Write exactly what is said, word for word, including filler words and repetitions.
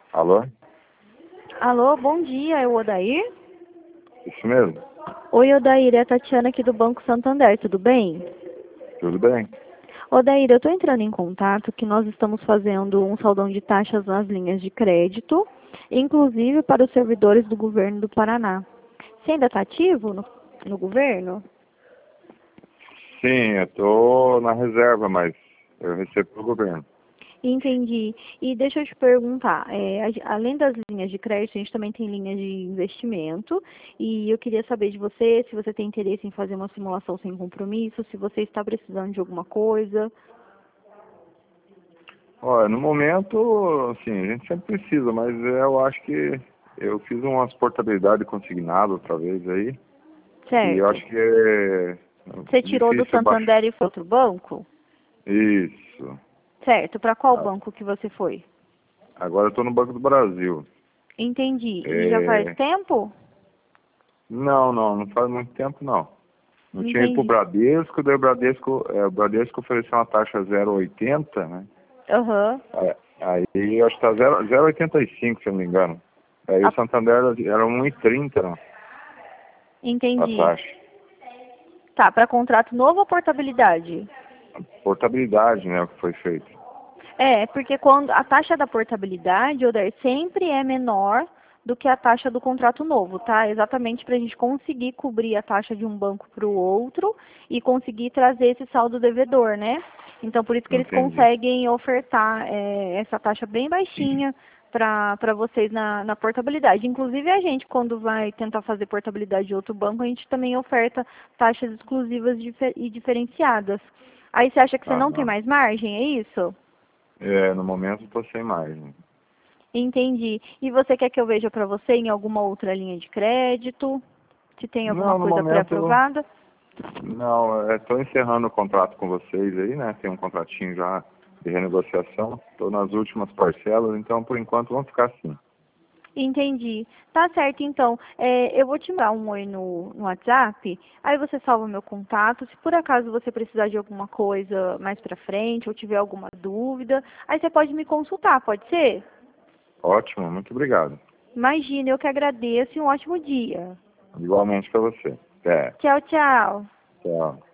Alô? Alô, bom dia, é o Odair? Isso mesmo? Oi, Odair, é a Tatiana aqui do Banco Santander, tudo bem? Tudo bem? Odair, eu estou entrando em contato que nós estamos fazendo um saldão de taxas nas linhas de crédito, inclusive para os servidores do governo do Paraná. Você ainda está ativo no, no governo? Sim, eu tô na reserva, mas eu recebo do governo. Entendi. E deixa eu te perguntar, é, a- além das linhas de crédito, a gente também tem linhas de investimento, e eu queria saber de você se você tem interesse em fazer uma simulação sem compromisso, se você está precisando de alguma coisa. Olha, no momento, assim, a gente sempre precisa, mas eu acho que eu fiz umas portabilidade consignado outra vez aí, e eu Certo. acho que é Você tirou do difícil baixar. Santander e foi outro banco? Isso. Certo. Para qual Ah, banco que você foi? agora eu tô no Banco do Brasil. Entendi. E já faz É... tempo? Não, não, não faz muito tempo não. Não tinha ido pro Entendi. Bradesco, daí o Bradesco, é, o Bradesco ofereceu uma taxa zero vírgula oitenta, né? Aham. É, aí eu acho que tá zero vírgula oitenta e cinco, se eu não me engano. Aí o A- Santander era um e trinta, né, a Entendi. taxa. Tá, para contrato novo ou portabilidade? Portabilidade, né, o que foi feito. É, porque quando a taxa da portabilidade, Oder, sempre é menor do que a taxa do contrato novo, tá? Exatamente para a gente conseguir cobrir a taxa de um banco para o outro e conseguir trazer esse saldo devedor, né? Então, por isso que eles Entendi. conseguem ofertar é, essa taxa bem baixinha para para vocês na, na portabilidade. Inclusive, a gente, quando vai tentar fazer portabilidade de outro banco, a gente também oferta taxas exclusivas difer- e diferenciadas. Aí você acha que você não tem Aham. mais margem, é isso? É, no momento eu tô sem mais, né. Entendi. E você quer que eu veja para você em alguma outra linha de crédito? Se tem alguma Não, no coisa momento, pré-aprovada? não, estou encerrando o contrato com vocês aí, né, tem um contratinho já de renegociação, estou nas últimas parcelas, então por enquanto vamos ficar assim. Entendi. Tá certo, então. É, eu vou te mandar um oi no, no WhatsApp, aí você salva meu contato. Se por acaso você precisar de alguma coisa mais pra frente ou tiver alguma dúvida, aí você pode me consultar, pode ser? Ótimo, muito obrigado. Imagina, eu que agradeço e um ótimo dia. Igualmente para você. Até. Tchau, tchau. Tchau.